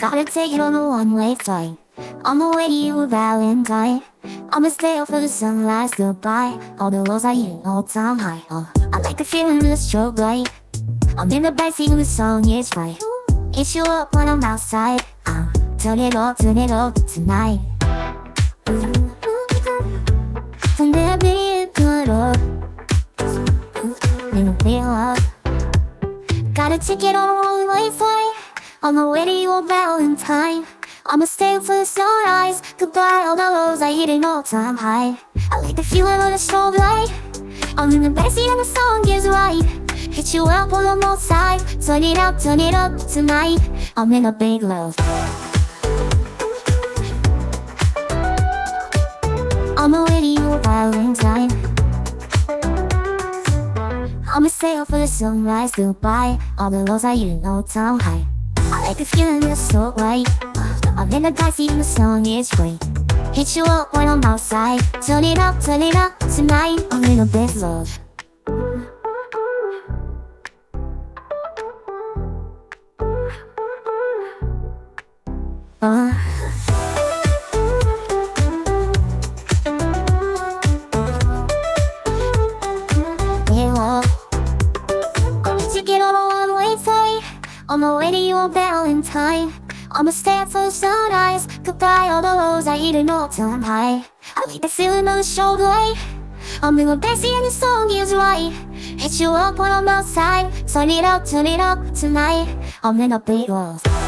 Gotta take it on a one-way flight. On the way to you, Valentine. I'ma stay up for the sunrise goodbye. All the lows I hear all time high. I like the feeling of the strobe light. I'm in the backseat of the song, it's right. Hit you up when I'm outside. Turn it up tonight. Turn that beat up. Feel up. Gotta take it on a one-way flight. On the way to your Valentine. I'ma stay up for the sunrise. Goodbye, all the lows I hit an all-time high. I like the feeling of the strobe light. I'm in the backseat and the song is right. Hit you up on the outside. Turn it up tonight. I'm in a big love. On the way to your Valentine. I'ma stay up for the sunrise. Goodbye, all the lows I hit an all-time high. I like the feeling of the strobe light. I'm in the backseat and the song is great. Hit you up when I'm outside. Turn it up tonight. I'm in a big love. Get on a one-way flight. On the way to your Valentine. I'ma stay up for the sunrise. Goodbye, all the lows I hit an all-time high. I like the feeling of the strobe light. I'm in the backseat and the song is right. Hit you up when I'm outside. Turn it up tonight. I'm in a big love.